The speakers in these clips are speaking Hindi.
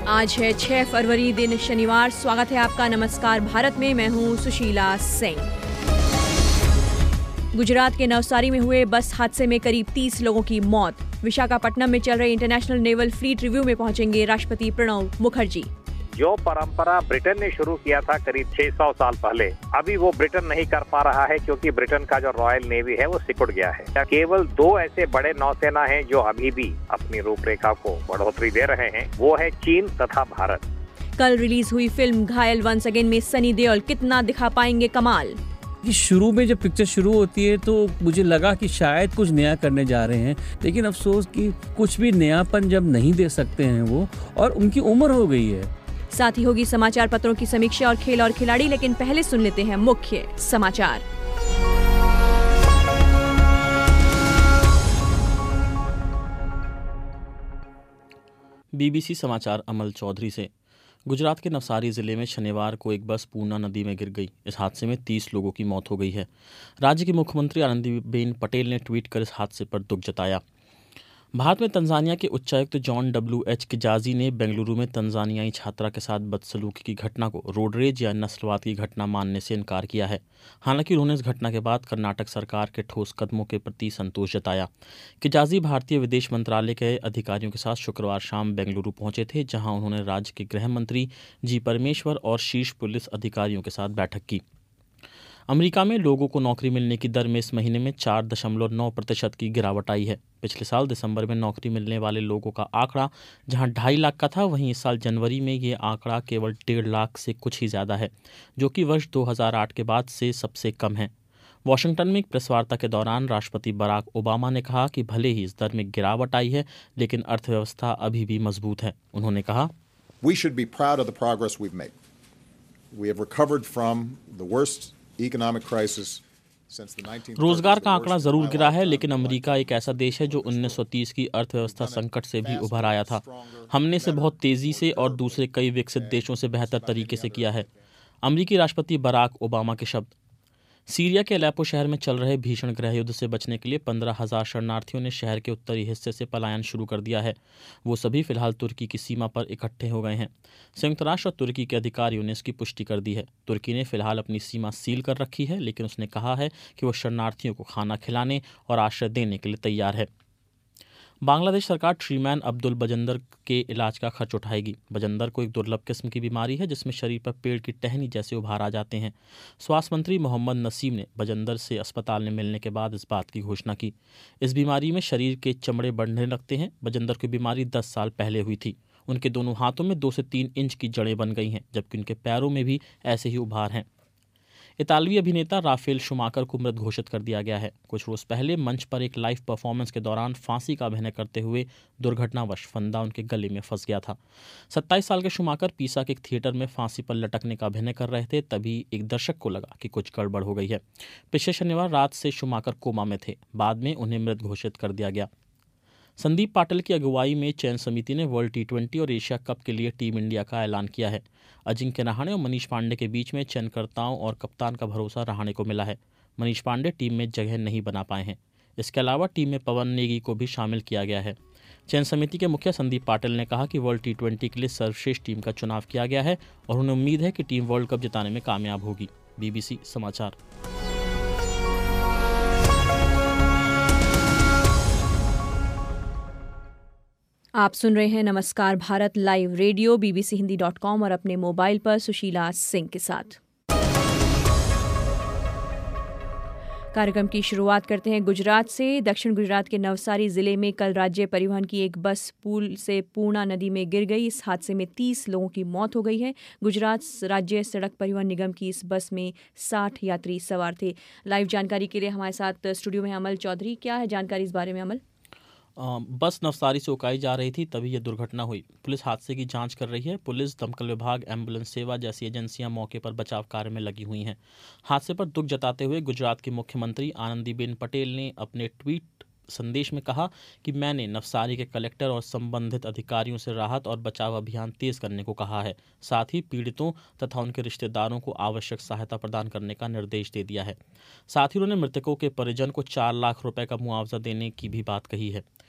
आज है 6 फरवरी, दिन शनिवार। स्वागत है आपका नमस्कार भारत में। मैं हूं सुशीला सिंह। गुजरात के नवसारी में हुए बस हादसे में करीब 30 लोगों की मौत। विशाखापट्टनम में चल रहे इंटरनेशनल नेवल फ्लीट रिव्यू में पहुंचेंगे राष्ट्रपति प्रणब मुखर्जी। जो परंपरा ब्रिटेन ने शुरू किया था करीब 600 साल पहले, अभी वो ब्रिटेन नहीं कर पा रहा है क्योंकि ब्रिटेन का जो रॉयल नेवी है वो सिकुड़ गया है। केवल 2 ऐसे बड़े नौसेना हैं जो अभी भी अपनी रूपरेखा को बढ़ोतरी दे रहे हैं, वो है चीन तथा भारत। कल रिलीज हुई फिल्म घायल वंस अगेन में सनी देओल कितना दिखा पाएंगे कमाल। कि शुरू में जब पिक्चर शुरू होती है तो मुझे लगा कि शायद कुछ नया करने जा रहे हैं, लेकिन अफसोस कि कुछ भी नयापन जब नहीं दे सकते हैं वो, और उनकी उम्र हो गई है। साथ ही होगी समाचार पत्रों की समीक्षा और खेल और खिलाड़ी, लेकिन पहले सुन लेते हैं मुख्य समाचार। बीबीसी समाचार अमल चौधरी से। गुजरात के नवसारी जिले में शनिवार को एक बस पूर्णा नदी में गिर गई। इस हादसे में 30 लोगों की मौत हो गई है। राज्य की मुख्यमंत्री आनंदीबेन पटेल ने ट्वीट कर इस हादसे पर दुख जताया। भारत में तंजानिया के उच्चायुक्त जॉन WH किजाजी ने बेंगलुरु में तंजानियाई छात्रा के साथ बदसलूकी की घटना को रोडरेज या नस्लवाद की घटना मानने से इनकार किया है। हालांकि उन्होंने इस घटना के बाद कर्नाटक सरकार के ठोस कदमों के प्रति संतोष जताया। किजाजी भारतीय विदेश मंत्रालय के अधिकारियों के साथ शुक्रवार शाम बेंगलुरु पहुंचे थे, जहां उन्होंने राज्य के गृह मंत्री जी परमेश्वर और शीर्ष पुलिस अधिकारियों के साथ बैठक की। अमेरिका में लोगों को नौकरी मिलने की दर में इस महीने में 4.9% की गिरावट आई है। पिछले साल दिसंबर में नौकरी मिलने वाले लोगों का आंकड़ा जहां 2.5 लाख का था, वहीं इस साल जनवरी में ये आंकड़ा केवल 1.5 लाख से कुछ ही ज़्यादा है, जो कि वर्ष 2008 के बाद से सबसे कम है। वाशिंगटन में एक प्रेस वार्ता के दौरान राष्ट्रपति बराक ओबामा ने कहा कि भले ही इस दर में गिरावट आई है, लेकिन अर्थव्यवस्था अभी भी मजबूत है। उन्होंने कहा, We should be proud of the progress we've made. We have recovered from the worst economic crisis since the 1930s. रोजगार का आंकड़ा जरूर गिरा है, लेकिन अमेरिका एक ऐसा देश है जो 1930 की अर्थव्यवस्था संकट से भी उभर आया था। हमने इसे बहुत तेजी से और दूसरे कई विकसित देशों से बेहतर तरीके से किया है। अमेरिकी राष्ट्रपति बराक ओबामा के शब्द। सीरिया के अलेप्पो शहर में चल रहे भीषण गृह युद्ध से बचने के लिए 15,000 शरणार्थियों ने शहर के उत्तरी हिस्से से पलायन शुरू कर दिया है। वो सभी फिलहाल तुर्की की सीमा पर इकट्ठे हो गए हैं। संयुक्त राष्ट्र और तुर्की के अधिकारियों ने इसकी पुष्टि कर दी है। तुर्की ने फिलहाल अपनी सीमा सील कर रखी है, लेकिन उसने कहा है कि वो शरणार्थियों को खाना खिलाने और आश्रय देने के लिए तैयार है। बांग्लादेश सरकार ट्रीमैन अब्दुल बजंदर के इलाज का खर्च उठाएगी। बजंदर को एक दुर्लभ किस्म की बीमारी है जिसमें शरीर पर पेड़ की टहनी जैसे उभार आ जाते हैं। स्वास्थ्य मंत्री मोहम्मद नसीम ने बजंदर से अस्पताल में मिलने के बाद इस बात की घोषणा की। इस बीमारी में शरीर के चमड़े बढ़ने लगते हैं। बजंदर की बीमारी 10 साल पहले हुई थी। उनके दोनों हाथों में 2 से 3 इंच की जड़ें बन गई हैं, जबकि उनके पैरों में भी ऐसे ही उभार हैं। इतालवी अभिनेता राफेल शुमाकर को मृत घोषित कर दिया गया है। कुछ रोज पहले मंच पर एक लाइव परफॉर्मेंस के दौरान फांसी का अभिनय करते हुए दुर्घटनावश फंदा उनके गले में फंस गया था। 27 साल के शुमाकर पीसा के एक थिएटर में फांसी पर लटकने का अभिनय कर रहे थे, तभी एक दर्शक को लगा कि कुछ गड़बड़ हो गई है। पिछले शनिवार रात से शुमाकर कोमा में थे। बाद में उन्हें मृत घोषित कर दिया गया। संदीप पाटिल की अगुवाई में चयन समिति ने वर्ल्ड T20 और एशिया कप के लिए टीम इंडिया का ऐलान किया है। अजिंक्य रहाणे और मनीष पांडे के बीच में चयनकर्ताओं और कप्तान का भरोसा रहाणे को मिला है। मनीष पांडे टीम में जगह नहीं बना पाए हैं। इसके अलावा टीम में पवन नेगी को भी शामिल किया गया है। चयन समिति के मुखिया संदीप पाटिल ने कहा कि वर्ल्ड T20 के लिए सर्वश्रेष्ठ टीम का चुनाव किया गया है और उन्हें उम्मीद है कि टीम वर्ल्ड कप जिताने में कामयाब होगी। BBC समाचार। आप सुन रहे हैं नमस्कार भारत लाइव रेडियो bbchindi.com और अपने मोबाइल पर सुशीला सिंह के साथ। कार्यक्रम की शुरुआत करते हैं गुजरात से। दक्षिण गुजरात के नवसारी जिले में कल राज्य परिवहन की एक बस पुल से पूर्णा नदी में गिर गई। इस हादसे में 30 लोगों की मौत हो गई है। गुजरात राज्य सड़क परिवहन निगम की इस बस में 60 यात्री सवार थे। लाइव जानकारी के लिए हमारे साथ स्टूडियो में अमल चौधरी। क्या है जानकारी इस बारे में अमल? बस नवसारी से उकाई जा रही थी, तभी यह दुर्घटना हुई। पुलिस हादसे की जांच कर रही है। पुलिस, दमकल विभाग, एम्बुलेंस सेवा जैसी एजेंसियां मौके पर बचाव कार्य में लगी हुई हैं। हादसे पर दुख जताते हुए गुजरात की मुख्यमंत्री आनंदीबेन पटेल ने अपने ट्वीट संदेश में कहा कि मैंने नवसारी के कलेक्टर और संबंधित अधिकारियों से राहत और बचाव अभियान तेज करने को कहा है। साथ ही पीड़ितों तथा उनके रिश्तेदारों को आवश्यक सहायता प्रदान करने का निर्देश दे दिया है। साथ ही उन्होंने मृतकों के परिजन को 4 लाख रुपए का मुआवजा देने की भी बात कही है।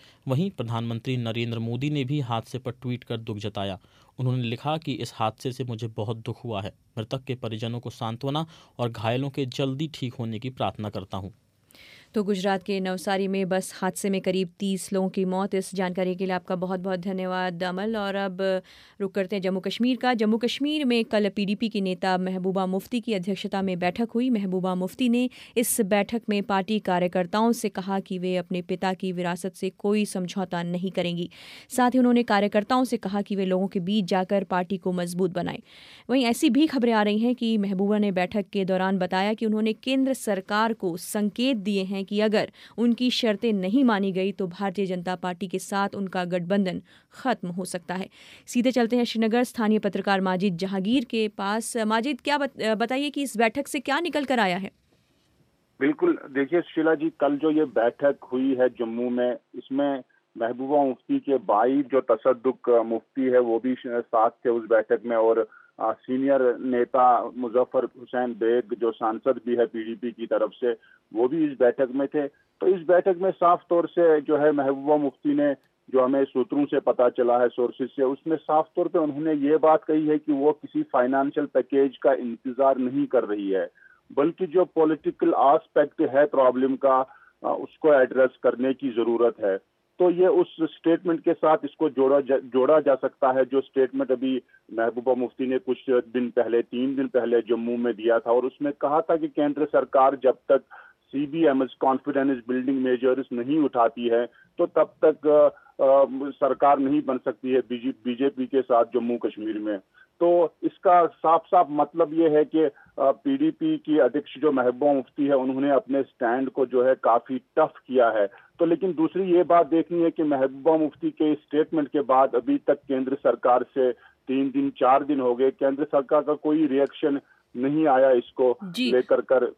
वहीं प्रधानमंत्री नरेंद्र मोदी ने भी हादसे पर ट्वीट कर दुख जताया। उन्होंने लिखा कि इस हादसे से मुझे बहुत दुख हुआ है। मृतक के परिजनों को सांत्वना और घायलों के जल्दी ठीक होने की प्रार्थना करता हूँ। तो गुजरात के नवसारी में बस हादसे में करीब 30 लोगों की मौत। इस जानकारी के लिए आपका बहुत बहुत धन्यवाद अमल। और अब रुक करते हैं जम्मू कश्मीर का। जम्मू कश्मीर में कल पीडीपी की नेता महबूबा मुफ्ती की अध्यक्षता में बैठक हुई। महबूबा मुफ्ती ने इस बैठक में पार्टी कार्यकर्ताओं से कहा कि वे अपने पिता की विरासत से कोई समझौता नहीं करेंगी। साथ ही उन्होंने कार्यकर्ताओं से कहा कि वे लोगों के बीच जाकर पार्टी को मजबूत बनाएं। वहीं ऐसी भी खबरें आ रही हैं कि महबूबा ने बैठक के दौरान बताया कि उन्होंने केंद्र सरकार को संकेत दिए हैं कि अगर उनकी शर्तें नहीं मानी गई तो भारतीय जनता पार्टी के साथ उनका गठबंधन खत्म हो सकता है। सीधे चलते हैं श्रीनगर, स्थानीय पत्रकार माजिद जहांगीर के पास। माजिद, क्या बताइए कि इस बैठक से क्या निकल कर आया है? बिल्कुल, देखिए शीला जी, कल जो ये बैठक हुई है जम्मू में, इसमें महबूबा मुफ्ती के भाई जो तसद्दुक मुफ्ती है वो भी साथ थे उस बैठक में, और सीनियर नेता मुजफ्फर हुसैन बेग जो सांसद भी है पीडीपी की तरफ से, वो भी इस बैठक में थे। तो इस बैठक में साफ तौर से जो है महबूबा मुफ्ती ने, जो हमें सूत्रों से पता चला है, सोर्सेज से, उसमें साफ तौर पे उन्होंने ये बात कही है कि वो किसी फाइनेंशियल पैकेज का इंतजार नहीं कर रही है, बल्कि जो पॉलिटिकल एस्पेक्ट है प्रॉब्लम का उसको एड्रेस करने की जरूरत है। तो ये उस स्टेटमेंट के साथ इसको जोड़ा जा सकता है जो स्टेटमेंट अभी महबूबा मुफ्ती ने कुछ दिन पहले, 3 दिन पहले जम्मू में दिया था, और उसमें कहा था कि केंद्र सरकार जब तक CBMS कॉन्फिडेंस बिल्डिंग मेजर्स नहीं उठाती है तो तब तक सरकार नहीं बन सकती है बीजेपी के साथ जम्मू कश्मीर में। तो इसका साफ साफ मतलब ये है कि पीडीपी की अध्यक्ष जो महबूबा मुफ्ती है, उन्होंने अपने स्टैंड को जो है काफी टफ किया है। तो लेकिन दूसरी ये बात देखनी है कि महबूबा मुफ्ती के स्टेटमेंट के बाद अभी तक केंद्र सरकार से 3 दिन 4 दिन हो गए, केंद्र सरकार का कोई रिएक्शन नहीं आया इसको लेकर कर।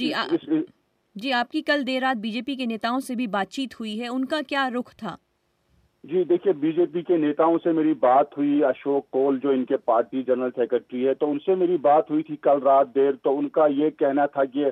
जी, आपकी कल देर रात बीजेपी के नेताओं से भी बातचीत हुई है, उनका क्या रुख था? जी देखिए, बीजेपी के नेताओं से मेरी बात हुई, अशोक कौल जो इनके पार्टी जनरल सेक्रेटरी है, तो उनसे मेरी बात हुई थी कल रात देर। तो उनका ये कहना था कि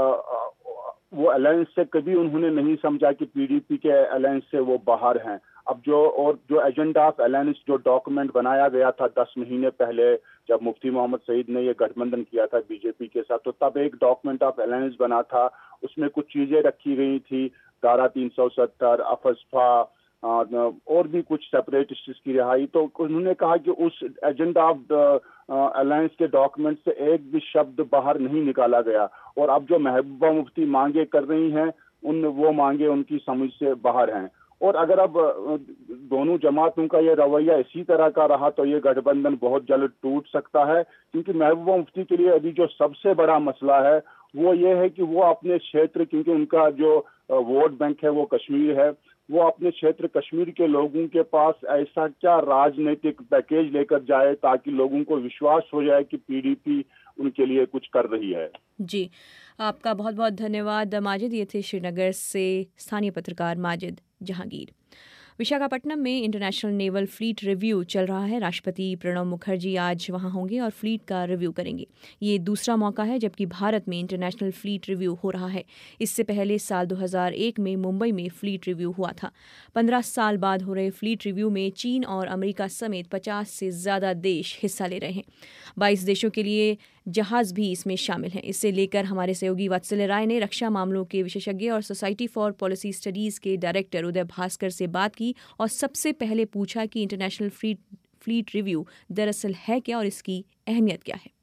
वो अलायंस से कभी उन्होंने नहीं समझा कि पीडीपी के अलायंस से वो बाहर हैं। अब जो एजेंडा ऑफ अलायंस जो डॉक्यूमेंट बनाया गया था 10 महीने पहले जब मुफ्ती मोहम्मद सईद ने ये गठबंधन किया था बीजेपी के साथ, तो तब एक डॉक्यूमेंट ऑफ अलायंस बना था। उसमें कुछ चीजें रखी गई थी, धारा 370, अफस्फा और भी कुछ सेपरेटिस्ट की रिहाई। तो उन्होंने कहा कि उस एजेंडा ऑफ अलायंस के डॉक्यूमेंट से एक भी शब्द बाहर नहीं निकाला गया, और अब जो महबूबा मुफ्ती मांगे कर रही हैं वो मांगे उनकी समझ से बाहर हैं। और अगर अब दोनों जमातों का ये रवैया इसी तरह का रहा तो ये गठबंधन बहुत जल्द टूट सकता है, क्योंकि महबूबा मुफ्ती के लिए अभी जो सबसे बड़ा मसला है वो ये है कि वो अपने क्षेत्र, क्योंकि उनका जो वोट बैंक है वो कश्मीर है, वो अपने क्षेत्र कश्मीर के लोगों के पास ऐसा क्या राजनीतिक पैकेज लेकर जाए ताकि लोगों को विश्वास हो जाए कि पीडीपी उनके लिए कुछ कर रही है। जी, आपका बहुत बहुत धन्यवाद माजिद। ये थे श्रीनगर से स्थानीय पत्रकार माजिद जहांगीर। विशाखापट्टनम में इंटरनेशनल नेवल फ्लीट रिव्यू चल रहा है। राष्ट्रपति प्रणब मुखर्जी आज वहां होंगे और फ्लीट का रिव्यू करेंगे। ये दूसरा मौका है जबकि भारत में इंटरनेशनल फ्लीट रिव्यू हो रहा है। इससे पहले साल 2001 में मुंबई में फ्लीट रिव्यू हुआ था। 15 साल बाद हो रहे फ्लीट रिव्यू में चीन और अमेरिका समेत 50 से ज़्यादा देश हिस्सा ले रहे हैं। 22 देशों के लिए जहाज भी इसमें शामिल हैं। इससे लेकर हमारे सहयोगी वत्सल राय ने रक्षा मामलों के विशेषज्ञ और सोसाइटी फॉर पॉलिसी स्टडीज़ के डायरेक्टर उदय भास्कर से बात की और सबसे पहले पूछा कि इंटरनेशनल फ्लीट रिव्यू दरअसल है क्या और इसकी अहमियत क्या है।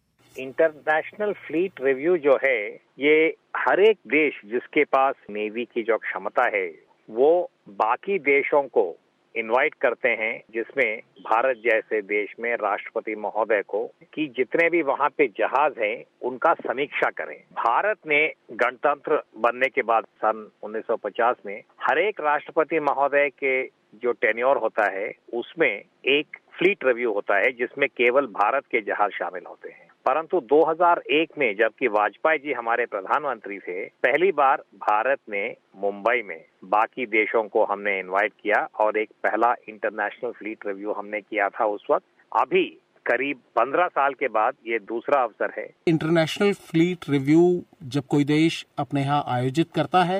इंटरनेशनल फ्लीट रिव्यू जो है, ये हर एक देश जिसके पास नेवी की जो क्षमता है वो बाकी देशों को इनवाइट करते हैं, जिसमें भारत जैसे देश में राष्ट्रपति महोदय को कि जितने भी वहाँ पे जहाज हैं उनका समीक्षा करें। भारत ने गणतंत्र बनने के बाद सन 1950 में हर एक राष्ट्रपति महोदय के जो टेन्योर होता है उसमें एक फ्लीट रिव्यू होता है जिसमें केवल भारत के जहाज शामिल होते हैं। परंतु 2001 में जबकि वाजपेयी जी हमारे प्रधानमंत्री थे, पहली बार भारत ने मुंबई में बाकी देशों को हमने इनवाइट किया और एक पहला इंटरनेशनल फ्लीट रिव्यू हमने किया था उस वक्त। अभी करीब 15 साल के बाद ये दूसरा अवसर है। इंटरनेशनल फ्लीट रिव्यू जब कोई देश अपने यहाँ आयोजित करता है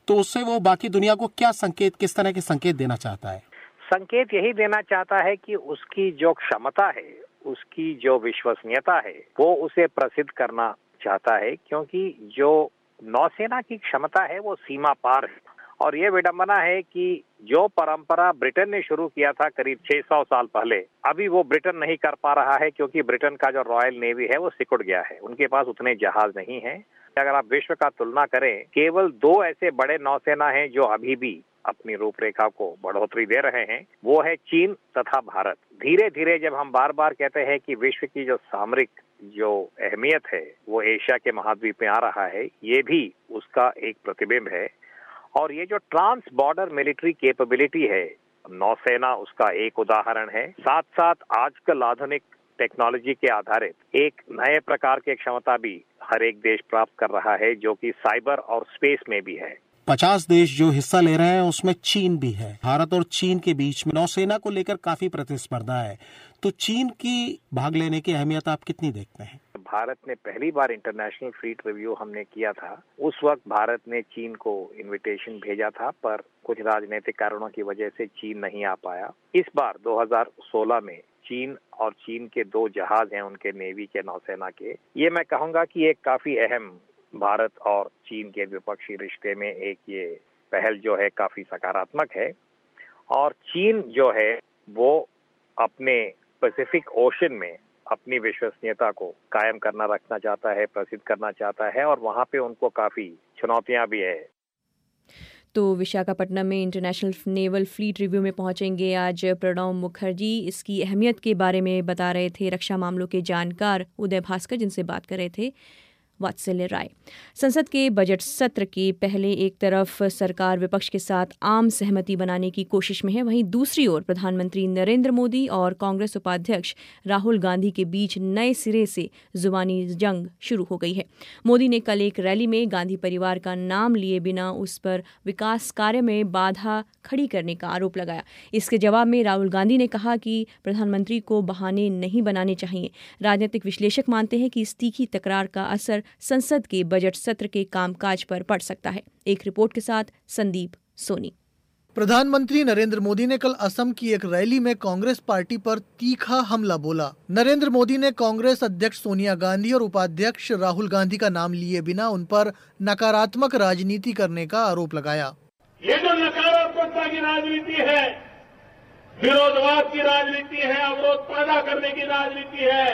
तो उससे वो बाकी दुनिया को क्या संकेत, किस तरह के संकेत देना चाहता है? संकेत यही देना चाहता है कि उसकी जो क्षमता है, उसकी जो विश्वसनीयता है, वो उसे प्रसिद्ध करना चाहता है, क्योंकि जो नौसेना की क्षमता है वो सीमा पार है। और ये विडंबना है कि जो परंपरा ब्रिटेन ने शुरू किया था करीब 600 साल पहले, अभी वो ब्रिटेन नहीं कर पा रहा है, क्योंकि ब्रिटेन का जो रॉयल नेवी है वो सिकुड़ गया है। उनके पास उतने जहाज नहीं हैं। अगर आप विश्व का तुलना करें, केवल 2 ऐसे बड़े नौसेना हैं जो अभी भी अपनी रूपरेखा को बढ़ोतरी दे रहे हैं, वो है चीन तथा भारत। धीरे धीरे जब हम बार बार कहते हैं कि विश्व की जो सामरिक जो अहमियत है वो एशिया के महाद्वीप में आ रहा है, ये भी उसका एक प्रतिबिंब है। और ये जो ट्रांस बॉर्डर मिलिट्री कैपेबिलिटी है, नौसेना उसका एक उदाहरण है। साथ साथ आजकल आधुनिक टेक्नोलॉजी के आधारित एक नए प्रकार की क्षमता भी हर एक देश प्राप्त कर रहा है, जो कि साइबर और स्पेस में भी है। 50 देश जो हिस्सा ले रहे हैं उसमें चीन भी है। भारत और चीन के बीच में नौसेना को लेकर काफी प्रतिस्पर्धा है, तो चीन की भाग लेने की अहमियत आप कितनी देखते हैं? भारत ने पहली बार इंटरनेशनल फ्लीट रिव्यू हमने किया था, उस वक्त भारत ने चीन को इनविटेशन भेजा था, पर कुछ राजनीतिक कारणों की वजह से चीन नहीं आ पाया। इस बार 2016 में चीन और चीन के 2 जहाज हैं उनके नेवी के, नौसेना के, ये मैं कहूँगा कि एक काफी अहम भारत और चीन के द्विपक्षीय रिश्ते में एक ये पहल जो है काफी सकारात्मक है। और चीन जो है वो अपने पैसिफिक ओशन में अपनी विश्वसनीयता को कायम करना रखना चाहता है, प्रसिद्ध करना चाहता है, और वहाँ पे उनको काफी चुनौतियां भी है। तो विशाखापट्टनम में इंटरनेशनल नेवल फ्लीट रिव्यू में पहुंचेंगे आज प्रणव मुखर्जी। इसकी अहमियत के बारे में बता रहे थे रक्षा मामलों के जानकार उदय भास्कर, जिनसे बात कर रहे थे वात्सल्य राय। संसद के बजट सत्र के पहले एक तरफ सरकार विपक्ष के साथ आम सहमति बनाने की कोशिश में है, वहीं दूसरी ओर प्रधानमंत्री नरेंद्र मोदी और कांग्रेस उपाध्यक्ष राहुल गांधी के बीच नए सिरे से जुबानी जंग शुरू हो गई है। मोदी ने कल एक रैली में गांधी परिवार का नाम लिए बिना उस पर विकास कार्य में बाधा खड़ी करने का आरोप लगाया। इसके जवाब में राहुल गांधी ने कहा कि प्रधानमंत्री को बहाने नहीं बनाने चाहिए। राजनीतिक विश्लेषक मानते हैं कि इस तीखी तकरार का असर संसद के बजट सत्र के कामकाज पर पड़ सकता है। एक रिपोर्ट के साथ संदीप सोनी। प्रधानमंत्री नरेंद्र मोदी ने कल असम की एक रैली में कांग्रेस पार्टी पर तीखा हमला बोला। नरेंद्र मोदी ने कांग्रेस अध्यक्ष सोनिया गांधी और उपाध्यक्ष राहुल गांधी का नाम लिए बिना उन पर नकारात्मक राजनीति करने का आरोप लगाया। ये जो नकारात्मकता की राजनीति है, विरोधवाद की राजनीति है, अवरोध पैदा करने की राजनीति है,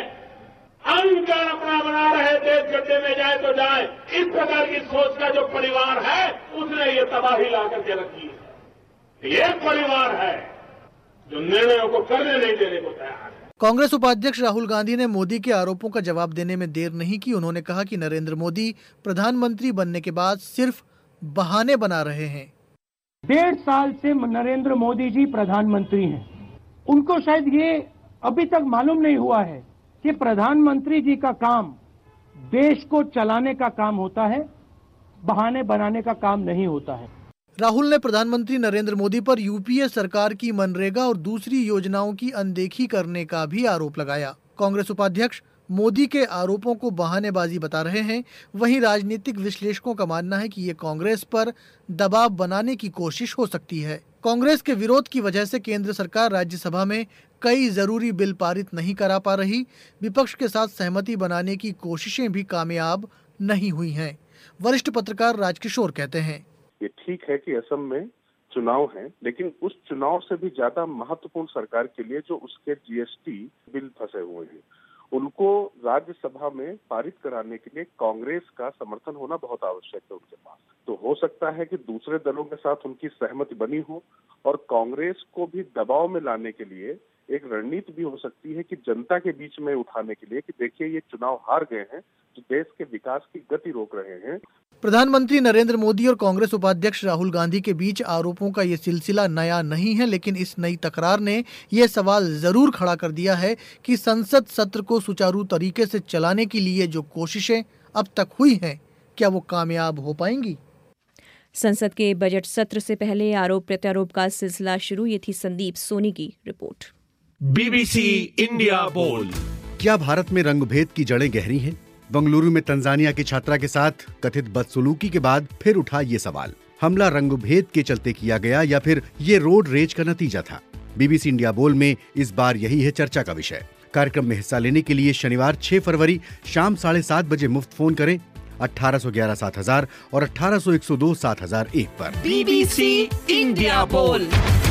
अहंकार अपना बना रहे, देश गड्ढे में जाए तो जाए, इस प्रकार की सोच का जो परिवार है उसने ये तबाही ला करके रखी है। ये परिवार है जो निर्णयों को करने नहीं देने को तैयार है। कांग्रेस उपाध्यक्ष राहुल गांधी ने मोदी के आरोपों का जवाब देने में देर नहीं की। उन्होंने कहा कि नरेंद्र मोदी प्रधानमंत्री बनने के बाद सिर्फ बहाने बना रहे हैं। 1.5 साल से नरेंद्र मोदी जी प्रधानमंत्री हैं। उनको शायद ये अभी तक मालूम नहीं हुआ है कि प्रधानमंत्री जी का काम देश को चलाने का काम होता है, बहाने बनाने का काम नहीं होता है। राहुल ने प्रधानमंत्री नरेंद्र मोदी पर यूपीए सरकार की मनरेगा और दूसरी योजनाओं की अनदेखी करने का भी आरोप लगाया। कांग्रेस उपाध्यक्ष मोदी के आरोपों को बहानेबाजी बता रहे हैं। वहीं राजनीतिक विश्लेषकों का मानना है कि ये कांग्रेस पर दबाव बनाने की कोशिश हो सकती है। कांग्रेस के विरोध की वजह से केंद्र सरकार राज्यसभा में कई जरूरी बिल पारित नहीं करा पा रही। विपक्ष के साथ सहमति बनाने की कोशिशें भी कामयाब नहीं हुई हैं। वरिष्ठ पत्रकार राजकिशोर कहते हैं, ये ठीक है कि असम में चुनाव है, लेकिन उस चुनाव से भी ज्यादा महत्वपूर्ण सरकार के लिए जो उसके जीएसटी बिल फंसे हुए हैं, उनको राज्यसभा में पारित कराने के लिए कांग्रेस का समर्थन होना बहुत आवश्यक है उनके पास। तो हो सकता है कि दूसरे दलों के साथ उनकी सहमति बनी हो और कांग्रेस को भी दबाव में लाने के लिए एक रणनीति भी हो सकती है कि जनता के बीच में उठाने के लिए कि देखिए ये चुनाव हार गए हैं तो देश के विकास की गति रोक रहे हैं। प्रधानमंत्री नरेंद्र मोदी और कांग्रेस उपाध्यक्ष राहुल गांधी के बीच आरोपों का ये सिलसिला नया नहीं है, लेकिन इस नई तकरार ने ये सवाल जरूर खड़ा कर दिया है कि संसद सत्र को सुचारू तरीके से चलाने के लिए जो कोशिशें अब तक हुई हैं, क्या वो कामयाब हो पाएंगी। संसद के बजट सत्र से पहले आरोप प्रत्यारोप का सिलसिला शुरू। ये थी संदीप सोनी की रिपोर्ट। BBC इंडिया बोल। क्या भारत में रंगभेद की जड़ें गहरी हैं? बंगलुरु में तंजानिया की छात्रा के साथ कथित बदसलूकी के बाद फिर उठा ये सवाल। हमला रंगभेद के चलते किया गया या फिर ये रोड रेज का नतीजा था? बीबीसी इंडिया बोल में इस बार यही है चर्चा का विषय। कार्यक्रम में हिस्सा लेने के लिए शनिवार 6 फरवरी शाम 7:30 बजे मुफ्त फोन करें 1811-7000 और 1800-102-7001 पर। बीबीसी इंडिया बोल।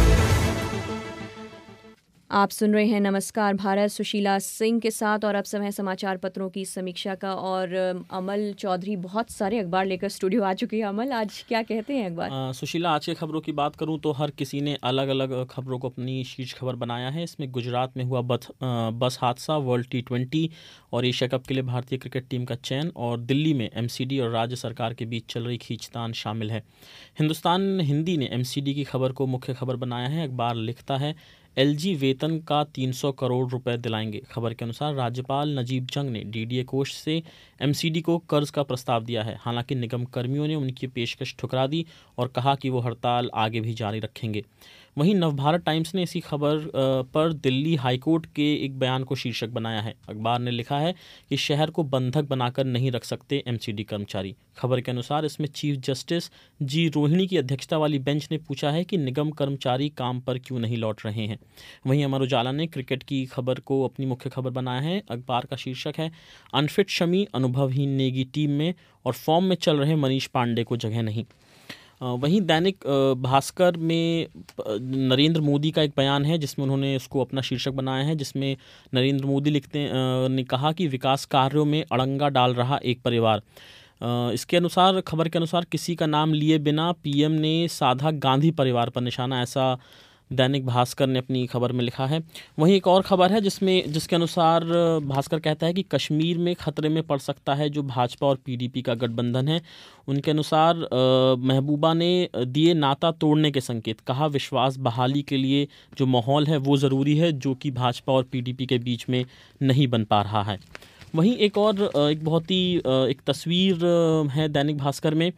आप सुन रहे हैं नमस्कार भारत, सुशीला सिंह के साथ, और अब समय समाचार पत्रों की समीक्षा का। और अमल चौधरी बहुत सारे अखबार लेकर स्टूडियो आ चुके हैं। अमल, आज क्या कहते हैं अखबार? सुशीला, आज की खबरों की बात करूं तो हर किसी ने अलग अलग खबरों को अपनी शीर्ष खबर बनाया है। इसमें गुजरात में हुआ बस हादसा, वर्ल्ड T20 और एशिया कप के लिए भारतीय क्रिकेट टीम का चयन, और दिल्ली में MCD और राज्य सरकार के बीच चल रही खींचतान शामिल है। हिंदुस्तान हिंदी ने MCD की खबर को मुख्य खबर बनाया है। अखबार लिखता है, LG वेतन का 300 करोड़ रुपए दिलाएंगे। खबर के अनुसार राज्यपाल नजीब जंग ने DDA कोष से MCD को कर्ज का प्रस्ताव दिया है। हालांकि निगम कर्मियों ने उनकी पेशकश ठुकरा दी और कहा कि वो हड़ताल आगे भी जारी रखेंगे। वहीं नवभारत टाइम्स ने इसी खबर पर दिल्ली हाईकोर्ट के एक बयान को शीर्षक बनाया है। अखबार ने लिखा है कि शहर को बंधक बनाकर नहीं रख सकते MCD कर्मचारी। खबर के अनुसार इसमें चीफ जस्टिस जी रोहिणी की अध्यक्षता वाली बेंच ने पूछा है कि निगम कर्मचारी काम पर क्यों नहीं लौट रहे हैं। वहीं अमर उजाला ने क्रिकेट की खबर को अपनी मुख्य खबर बनाया है। अखबार का शीर्षक है, अनफिट शमी अनुभवहीन नेगी टीम में और फॉर्म में चल रहे मनीष पांडे को जगह नहीं। वहीं दैनिक भास्कर में नरेंद्र मोदी का एक बयान है जिसमें उन्होंने उसको अपना शीर्षक बनाया है, जिसमें नरेंद्र मोदी ने कहा कि विकास कार्यों में अड़ंगा डाल रहा एक परिवार। इसके अनुसार, खबर के अनुसार, किसी का नाम लिए बिना PM ने साधा गांधी परिवार पर निशाना, ऐसा दैनिक भास्कर ने अपनी खबर में लिखा है। वहीं एक और खबर है जिसके अनुसार भास्कर कहता है कि कश्मीर में खतरे में पड़ सकता है जो भाजपा और PDP का गठबंधन है। उनके अनुसार महबूबा ने दिए नाता तोड़ने के संकेत, कहा विश्वास बहाली के लिए जो माहौल है वो ज़रूरी है जो कि भाजपा और PDP के बीच में नहीं बन पा रहा है। वहीं एक बहुत ही एक तस्वीर है दैनिक भास्कर में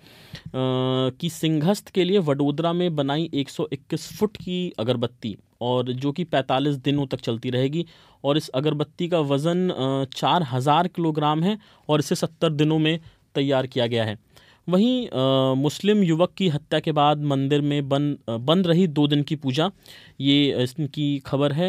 कि सिंहस्थ के लिए वडोदरा में बनाई 121 फुट की अगरबत्ती, और जो कि 45 दिनों तक चलती रहेगी, और इस अगरबत्ती का वज़न 4000 किलोग्राम है और इसे 70 दिनों में तैयार किया गया है। वहीं मुस्लिम युवक की हत्या के बाद मंदिर में बंद रही 2 दिन की पूजा, ये इसकी खबर है।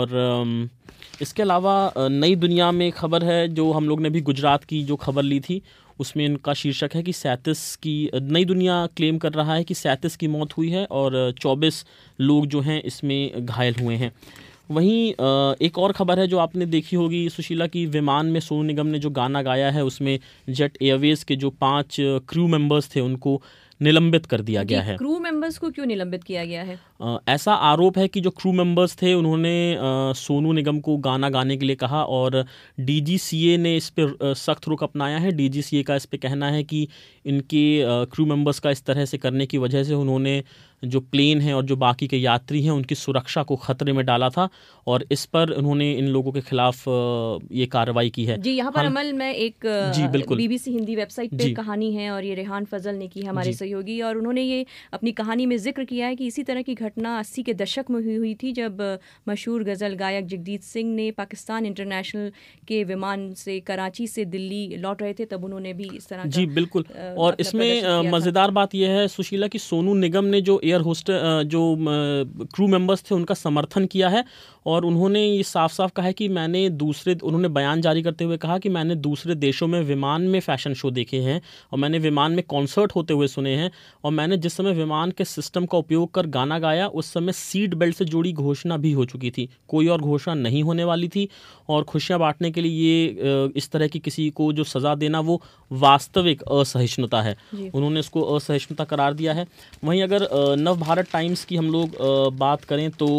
और इसके अलावा नई दुनिया में खबर है जो हम लोग ने भी गुजरात की जो खबर ली थी, उसमें इनका शीर्षक है कि 37 की नई दुनिया क्लेम कर रहा है कि 37 की मौत हुई है और 24 लोग जो हैं इसमें घायल हुए हैं। वहीं एक और खबर है जो आपने देखी होगी सुशीला, की विमान में सोनू निगम ने जो गाना गाया है उसमें जेट एयरवेज के जो 5 क्रू मेंबर्स थे उनको निलंबित कर दिया गया है। क्रू मेंबर्स को क्यों निलंबित किया गया है? ऐसा आरोप है कि जो क्रू मेंबर्स थे उन्होंने सोनू निगम को गाना गाने के लिए कहा और DGCA ने इस पर सख्त रुख अपनाया है। DGCA का इस पे कहना है कि इनके क्रू मेंबर्स का इस तरह से करने की वजह से उन्होंने जो प्लेन है और जो बाकी के यात्री हैं उनकी सुरक्षा को खतरे में डाला था, और इस पर उन्होंने इन लोगों के खिलाफ ये कार्रवाई की है। जी, यहाँ पर अमल में एक BBC हिंदी वेबसाइट पे कहानी है, और ये रेहान फजल ने की, हमारे सहयोगी, और उन्होंने ये अपनी कहानी में जिक्र किया है कि इसी तरह की घटना 80 के दशक में हुई थी, जब मशहूर गज़ल गायक जगजीत सिंह ने पाकिस्तान इंटरनेशनल के विमान से कराची से दिल्ली लौट रहे थे, तब उन्होंने भी इस तरह जी बिल्कुल। और इसमें मज़ेदार बात यह है सुशीला कि सोनू निगम ने जो एयर होस्टर जो क्रू मेंबर्स थे उनका समर्थन किया है, और उन्होंने ये साफ साफ कहा है कि उन्होंने बयान जारी करते हुए कहा कि मैंने दूसरे देशों में विमान में फैशन शो देखे हैं, और मैंने विमान में कॉन्सर्ट होते हुए सुने हैं, और मैंने जिस समय विमान के सिस्टम का उपयोग कर गाना गाया उस समय सीट बेल्ट से जुड़ी घोषणा भी हो चुकी थी, कोई और घोषणा नहीं होने वाली थी, और खुशियां बांटने के लिए ये इस तरह की किसी को जो सज़ा देना वो वास्तविक असहिष्णुता है, उन्होंने इसको असहिष्णुता करार दिया है। वहीं अगर नवभारत टाइम्स की हम लोग बात करें तो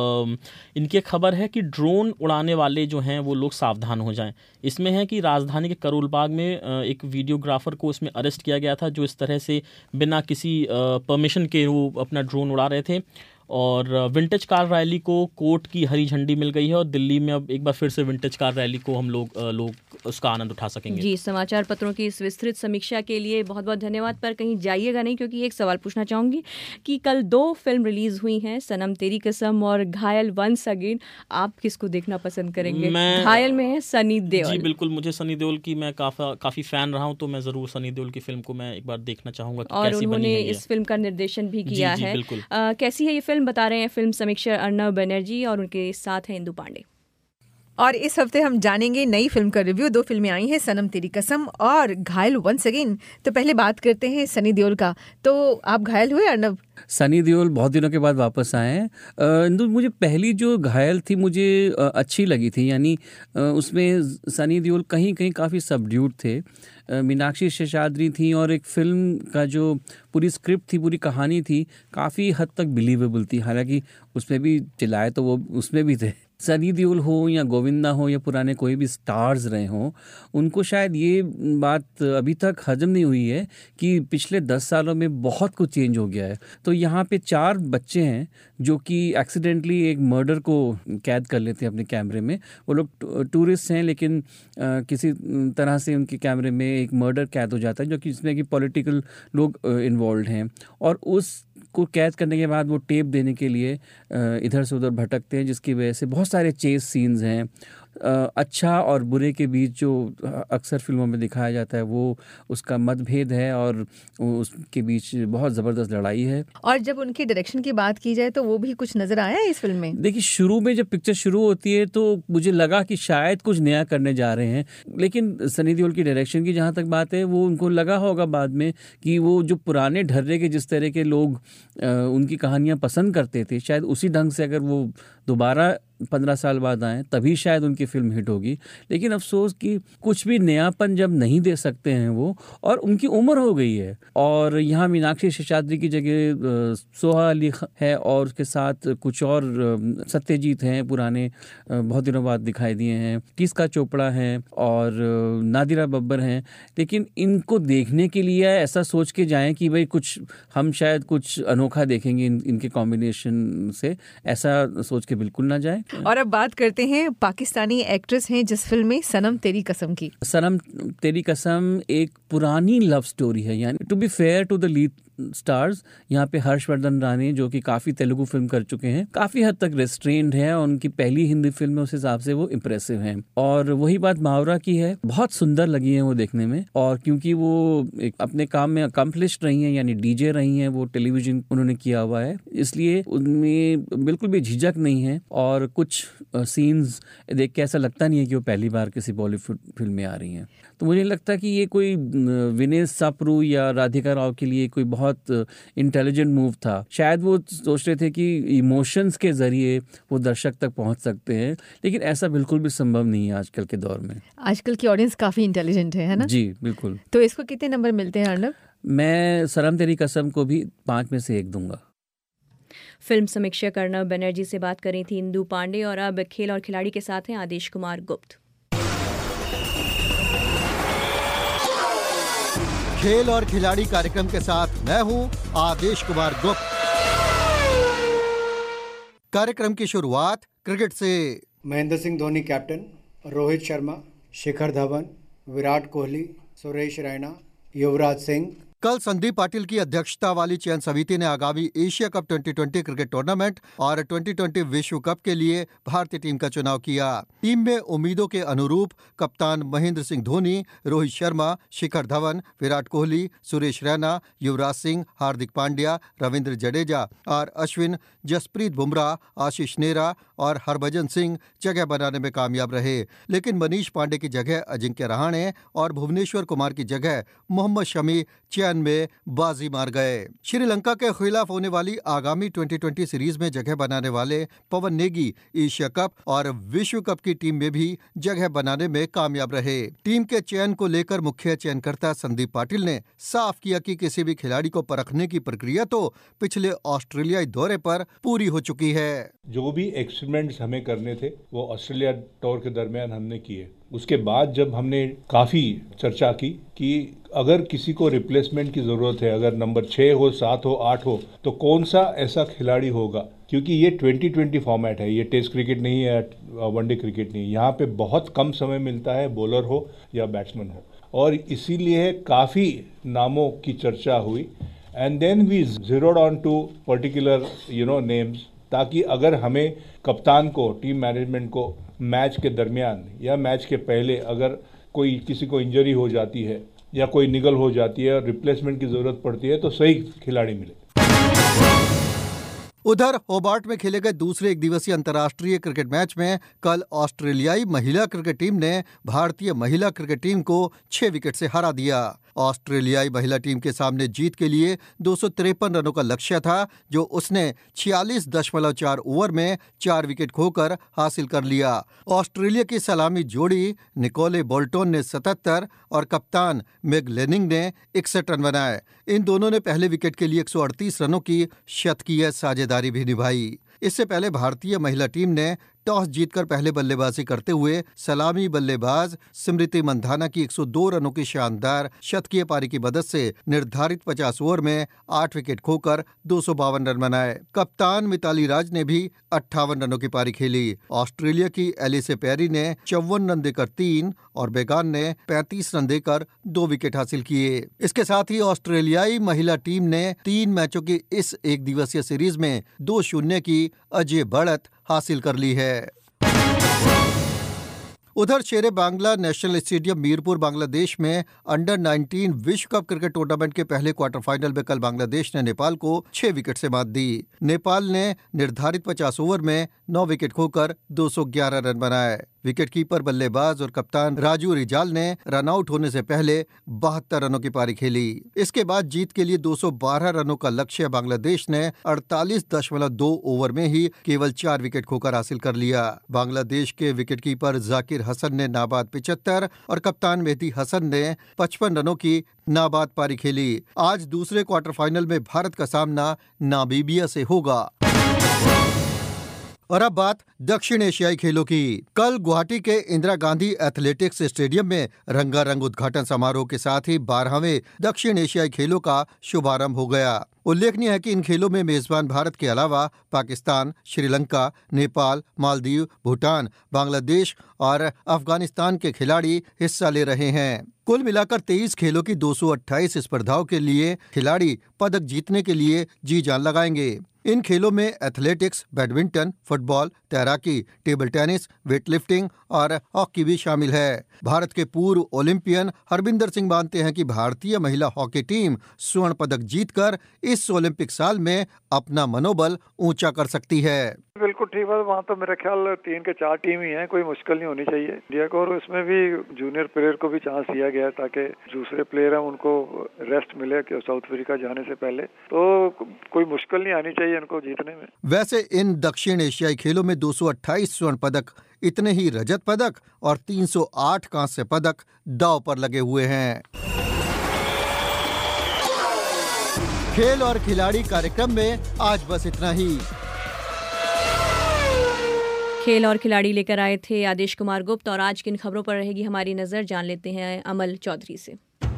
इनकी खबर है कि ड्रोन उड़ाने वाले जो हैं वो लोग सावधान हो जाएं। इसमें है कि राजधानी के करोलबाग में एक वीडियोग्राफर को इसमें अरेस्ट किया गया था जो इस तरह से बिना किसी परमिशन के वो अपना ड्रोन उड़ा रहे थे, और विंटेज कार रैली को कोर्ट की हरी झंडी मिल गई है और दिल्ली में अब एक बार फिर से विंटेज कार रैली को हम लोग उसका आनंद उठा सकेंगे। जी, समाचार पत्रों की इस विस्तृत समीक्षा के लिए बहुत बहुत धन्यवाद। पर कहीं जाइएगा नहीं, क्योंकि एक सवाल पूछना चाहूँगी कि कल 2 फिल्म रिलीज हुई हैं, सनम तेरी कसम और घायल वंस अगेन। आप किसको देखना पसंद करेंगे? घायल में है सनी देओल। जी बिल्कुल, मुझे सनी देओल की मैं काफ़ी फ़ैन रहा हूँ, तो मैं ज़रूर सनी देओल की फिल्म को मैं एक बार देखना चाहूँगा कि और कैसी बनी उन्होंने है ये। इस फिल्म का निर्देशन भी किया जी, है। बिल्कुल। कैसी है ये फिल्म, बता रहे हैं फिल्म समीक्षक अर्नब बनर्जी और उनके साथ हैं इंदु पांडे। और इस हफ्ते हम जानेंगे नई फिल्म का रिव्यू। 2 फिल्में आई हैं, सनम तेरी कसम और घायल वंस अगेन। तो पहले बात करते हैं सनी देओल का। तो आप घायल हुए अर्नब? सनी देओल बहुत दिनों के बाद वापस आए हैं। इंदु, मुझे पहली जो घायल थी मुझे अच्छी लगी थी, यानी उसमें सनी देओल कहीं कहीं काफ़ी सबड्यूड थे। मीनाक्षी शेषाद्री थी और एक फिल्म का जो पूरी स्क्रिप्ट थी, पूरी कहानी थी, काफ़ी हद तक बिलीवेबल थी। हालांकि उसमें भी चिल्लाए तो वो उसमें भी थे। सनी देओल हो या गोविंदा हो या पुराने कोई भी स्टार्स रहे हों, उनको शायद ये बात अभी तक हजम नहीं हुई है कि पिछले 10 सालों में बहुत कुछ चेंज हो गया है। तो यहाँ पे 4 बच्चे हैं जो कि एक्सीडेंटली एक मर्डर को कैद कर लेते हैं अपने कैमरे में। वो लोग टूरिस्ट हैं, लेकिन किसी तरह से उनके कैमरे में एक मर्डर कैद हो जाता है, जो कि जिसमें कि पॉलिटिकल लोग इन्वॉल्व हैं। और उस को कैद करने के बाद वो टेप देने के लिए इधर से उधर भटकते हैं, जिसकी वजह से बहुत सारे चेस सीन्स हैं। अच्छा और बुरे के बीच जो अक्सर फिल्मों में दिखाया जाता है, वो उसका मतभेद है और उसके बीच बहुत ज़बरदस्त लड़ाई है। और जब उनकी डायरेक्शन की बात की जाए तो वो भी कुछ नज़र आया है इस फिल्म में? देखिए, शुरू में जब पिक्चर शुरू होती है तो मुझे लगा कि शायद कुछ नया करने जा रहे हैं, लेकिन सनी देओल की डायरेक्शन की जहाँ तक बात है, वो उनको लगा होगा बाद में कि वो जो पुराने ढर्रे के जिस तरह के लोग उनकी कहानियाँ पसंद करते थे, शायद उसी ढंग से अगर वो दोबारा 15 साल बाद आए तभी शायद उनकी फिल्म हिट होगी। लेकिन अफसोस कि कुछ भी नयापन जब नहीं दे सकते हैं वो, और उनकी उम्र हो गई है। और यहाँ मीनाक्षी शेषाद्री की जगह सोहा अली है और उसके साथ कुछ और सत्यजीत हैं, पुराने बहुत दिनों बाद दिखाई दिए हैं, किसका चोपड़ा हैं और नादिरा बब्बर हैं। लेकिन इनको देखने के लिए ऐसा सोच के जाएं कि भाई कुछ हम शायद कुछ अनोखा देखेंगे इनके कॉम्बिनेशन से, ऐसा सोच के बिल्कुल ना जाएं। और अब बात करते हैं पाकिस्तानी एक्ट्रेस हैं जिस फिल्म में सनम तेरी कसम की। सनम तेरी कसम एक पुरानी लव स्टोरी है, यानी to be fair to the lead stars, यहाँ पे हर्षवर्धन राणे जो कि काफ़ी तेलुगु फिल्म कर चुके हैं, काफ़ी हद तक रेस्ट्रेन्ड है और उनकी पहली हिंदी फिल्म है, उस हिसाब से वो इम्प्रेसिव हैं। और वही बात मावरा की है, बहुत सुंदर लगी है वो देखने में। और क्योंकि वो एक अपने काम में अकम्पलिश्ड रही हैं, यानी डीजे रही हैं, वो टेलीविजन उन्होंने किया हुआ है, इसलिए उनमें बिल्कुल भी झिझक नहीं है। और कुछ सीन्स देख के ऐसा लगता नहीं है कि वो पहली बार किसी बॉलीवुड फिल्म में आ रही हैं। तो मुझे लगता है कि ये कोई विनेश सापरू या राधिका राव के लिए कोई बहुत इंटेलिजेंट मूव था। शायद वो सोच रहे थे कि इमोशंस के जरिए वो दर्शक तक पहुंच सकते हैं, लेकिन ऐसा बिल्कुल भी संभव नहीं है आजकल के दौर में। आजकल की ऑडियंस काफ़ी इंटेलिजेंट है ना? जी बिल्कुल। तो इसको कितने नंबर मिलते हैं अर्नब? मैं सनम तेरी कसम को भी 5 में से 1 दूंगा। फिल्म समीक्षक अर्नब बनर्जी से बात करी थी इंदु पांडे। और अब खेल और खिलाड़ी के साथ हैं आदेश कुमार गुप्त। खेल और खिलाड़ी कार्यक्रम के साथ मैं हूं आदेश कुमार गुप्त। कार्यक्रम की शुरुआत क्रिकेट से। महेंद्र सिंह धोनी कैप्टन, रोहित शर्मा, शिखर धवन, विराट कोहली, सुरेश रैना, युवराज सिंह। कल संदीप पाटिल की अध्यक्षता वाली चयन समिति ने आगामी एशिया कप 2020 क्रिकेट टूर्नामेंट और 2020 विश्व कप के लिए भारतीय टीम का चुनाव किया। टीम में उम्मीदों के अनुरूप कप्तान महेंद्र सिंह धोनी, रोहित शर्मा, शिखर धवन, विराट कोहली, सुरेश रैना, युवराज सिंह, हार्दिक पांड्या, रविंद्र जडेजा और अश्विन, जसप्रीत बुमराह, आशीष नेहरा और हरभजन सिंह जगह बनाने में कामयाब रहे। लेकिन मनीष पांडे की जगह अजिंक्य रहाणे और भुवनेश्वर कुमार की जगह मोहम्मद शमी चयन में बाजी मार गए। श्रीलंका के खिलाफ होने वाली आगामी 2020 सीरीज में जगह बनाने वाले पवन नेगी एशिया कप और विश्व कप की टीम में भी जगह बनाने में कामयाब रहे। टीम के चयन को लेकर मुख्य चयनकर्ता संदीप पाटिल ने साफ किया कि किसी भी खिलाड़ी को परखने की प्रक्रिया तो पिछले ऑस्ट्रेलियाई दौरे पर पूरी हो चुकी है। जो भी एक्सपेरिमेंट्स हमें करने थे वो ऑस्ट्रेलिया टूर के दरमियान हमने किए। उसके बाद जब हमने काफ़ी चर्चा की कि अगर किसी को रिप्लेसमेंट की ज़रूरत है, अगर नंबर 6 हो, 7 हो, 8 हो, तो कौन सा ऐसा खिलाड़ी होगा क्योंकि ये 2020 फॉर्मेट है, ये टेस्ट क्रिकेट नहीं है, वनडे क्रिकेट नहीं है। यहाँ पे बहुत कम समय मिलता है, बॉलर हो या बैट्समैन हो, और इसीलिए काफ़ी नामों की चर्चा हुई। And then we zeroed on to particular names, ताकि अगर हमें कप्तान को, टीम मैनेजमेंट को मैच के दरमियान या मैच के पहले अगर कोई किसी को इंजरी हो जाती है या कोई निगल हो जाती है और रिप्लेसमेंट की ज़रूरत पड़ती है तो सही खिलाड़ी मिले। उधर होबार्ट में खेले गए दूसरे एक दिवसीय अंतर्राष्ट्रीय क्रिकेट मैच में कल ऑस्ट्रेलियाई महिला क्रिकेट टीम ने भारतीय महिला क्रिकेट टीम को 6 विकेट से हरा दिया। ऑस्ट्रेलियाई महिला टीम के सामने जीत के लिए 253 रनों का लक्ष्य था, जो उसने 46.4 ओवर में 4 विकेट खोकर हासिल कर लिया। ऑस्ट्रेलिया की सलामी जोड़ी निकोले बोल्टन ने 77 और कप्तान मेग लेनिंग ने 61 रन बनाए। इन दोनों ने पहले विकेट के लिए 138 रनों की शतकीय साझेदारी भी निभाई। इससे पहले भारतीय महिला टीम ने टॉस जीतकर पहले बल्लेबाजी करते हुए सलामी बल्लेबाज स्मृति मंधाना की 102 रनों की शानदार शतकीय पारी की मदद से निर्धारित 50 ओवर में 8 विकेट खोकर 252 रन बनाए। कप्तान मिताली राज ने भी 58 रनों की पारी खेली। ऑस्ट्रेलिया की एलिसे पेरी ने 54 रन देकर 3 और बेगान ने 35 रन देकर 2 विकेट हासिल किए। इसके साथ ही ऑस्ट्रेलियाई महिला टीम ने 3 मैचों की इस एक दिवसीय सीरीज में 2-0 की अजय बढ़त हासिल कर ली है। उधर शेरे बांग्ला नेशनल स्टेडियम मीरपुर बांग्लादेश में अंडर 19 विश्व कप क्रिकेट टूर्नामेंट के पहले क्वार्टर फाइनल में कल बांग्लादेश ने नेपाल को 6 विकेट से मात दी। नेपाल ने निर्धारित 50 ओवर में 9 विकेट खोकर 211 रन बनाए। विकेटकीपर बल्लेबाज और कप्तान राजू रिजाल ने रनआउट होने से पहले 72 रनों की पारी खेली। इसके बाद जीत के लिए 212 रनों का लक्ष्य बांग्लादेश ने 48.2 ओवर में ही केवल 4 विकेट खोकर हासिल कर लिया। बांग्लादेश के विकेटकीपर जाकिर हसन ने नाबाद 75 और कप्तान मेहदी हसन ने 55 रनों की नाबाद पारी खेली। आज दूसरे क्वार्टर फाइनल में भारत का सामना नामीबिया से होगा। और अब बात दक्षिण एशियाई खेलों की। कल गुवाहाटी के इंदिरा गांधी एथलेटिक्स स्टेडियम में रंगारंग उद्घाटन समारोह के साथ ही 12वें दक्षिण एशियाई खेलों का शुभारंभ हो गया। उल्लेखनीय है कि इन खेलों में मेजबान भारत के अलावा पाकिस्तान, श्रीलंका, नेपाल, मालदीव, भूटान, बांग्लादेश और अफगानिस्तान के खिलाड़ी हिस्सा ले रहे हैं। कुल मिलाकर 23 खेलों की 228 स्पर्धाओं के लिए खिलाड़ी पदक जीतने के लिए जी जान लगाएंगे। इन खेलों में एथलेटिक्स, बैडमिंटन, फुटबॉल, तैराकी, टेबल टेनिस, वेटलिफ्टिंग और हॉकी भी शामिल है। भारत के पूर्व ओलंपियन हरबिंदर सिंह मानते हैं कि भारतीय महिला हॉकी टीम स्वर्ण पदक जीतकर इस ओलंपिक साल में अपना मनोबल ऊंचा कर सकती है। बिल्कुल ठीक बात। वहाँ तो मेरा ख्याल 3 के 4 टीम ही हैं, कोई मुश्किल नहीं होनी चाहिए इंडिया को। और उसमें भी जूनियर प्लेयर को भी चांस दिया गया ताकि दूसरे प्लेयर हैं उनको रेस्ट मिले कि साउथ अफ्रीका जाने से पहले, तो कोई मुश्किल नहीं आनी चाहिए इनको जीतने में। वैसे इन दक्षिण एशियाई खेलों में 228 स्वर्ण पदक, इतने ही रजत पदक और 308 कांस्य पदक दांव पर लगे हुए हैं। खेल और खिलाड़ी कार्यक्रम में आज बस इतना ही। खेल और खिलाड़ी लेकर आए थे आदेश कुमार गुप्त, और आज किन खबरों पर रहेगी हमारी नजर जान लेते हैं अमल चौधरी से।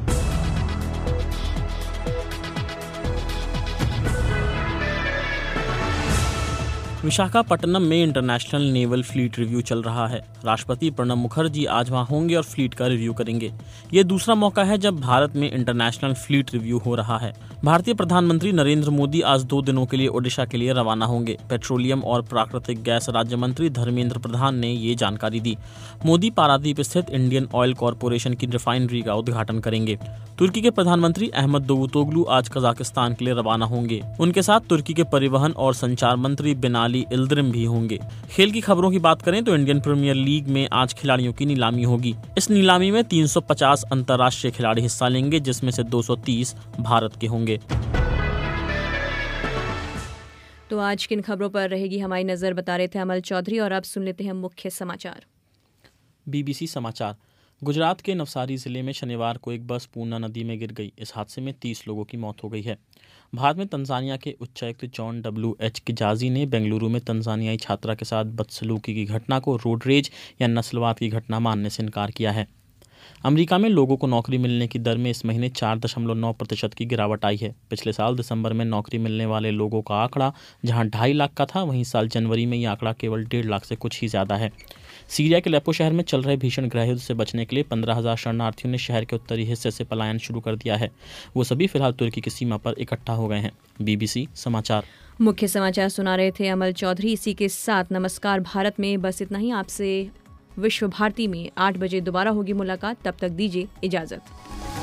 विशाखापट्टनम में इंटरनेशनल नेवल फ्लीट रिव्यू चल रहा है। राष्ट्रपति प्रणब मुखर्जी आज वहां होंगे और फ्लीट का रिव्यू करेंगे। ये दूसरा मौका है जब भारत में इंटरनेशनल फ्लीट रिव्यू हो रहा है। भारतीय प्रधानमंत्री नरेंद्र मोदी आज 2 दिनों के लिए ओडिशा के लिए रवाना होंगे। पेट्रोलियम और प्राकृतिक गैस राज्य मंत्री धर्मेंद्र प्रधान ने ये जानकारी दी। मोदी पारादीप स्थित इंडियन ऑयल कॉरपोरेशन की रिफाइनरी का उद्घाटन करेंगे। तुर्की के प्रधानमंत्री अहमद दावुतोगलू आज कजाकिस्तान के लिए रवाना होंगे। उनके साथ तुर्की के परिवहन और संचार मंत्री बिनाली इल्दिरिम भी होंगे। खेल की खबरों की बात करें तो इंडियन प्रीमियर लीग में आज खिलाड़ियों की नीलामी होगी। इस नीलामी में 350 अंतर्राष्ट्रीय खिलाड़ी हिस्सा लेंगे, जिसमें से 230 भारत के होंगे। तो आज किन खबरों पर रहेगी हमारी नजर, बता रहे थे अमल चौधरी। और अब सुन लेते हैं मुख्य समाचार। BBC समाचार। गुजरात के नवसारी जिले में शनिवार को एक बस पूर्णा नदी में गिर गई। इस हादसे में 30 लोगों की मौत हो गई है। भारत में तंजानिया के उच्चायुक्त जॉन WH किजाजी ने बेंगलुरु में तंजानियाई छात्रा के साथ बदसलूकी की घटना को रोड रेज या नस्लवाद की घटना मानने से इनकार किया है। अमेरिका में लोगों को नौकरी मिलने की दर में इस महीने 4.9% की गिरावट आई है। पिछले साल दिसंबर में नौकरी मिलने वाले लोगों का आंकड़ा जहां 2.5 लाख का था, वहीं साल जनवरी में ये आंकड़ा केवल 1.5 लाख से कुछ ही ज़्यादा है। सीरिया के लेपो शहर में चल रहे भीषण गृहयुद्ध से बचने के लिए 15,000 शरणार्थियों ने शहर के उत्तरी हिस्से से पलायन शुरू कर दिया है। वो सभी फिलहाल तुर्की की सीमा पर इकट्ठा हो गए हैं। BBC समाचार। मुख्य समाचार सुना रहे थे अमल चौधरी। इसी के साथ नमस्कार भारत में बस इतना ही। आपसे विश्व भारती में 8 बजे दोबारा होगी मुलाकात। तब तक दीजिए इजाजत।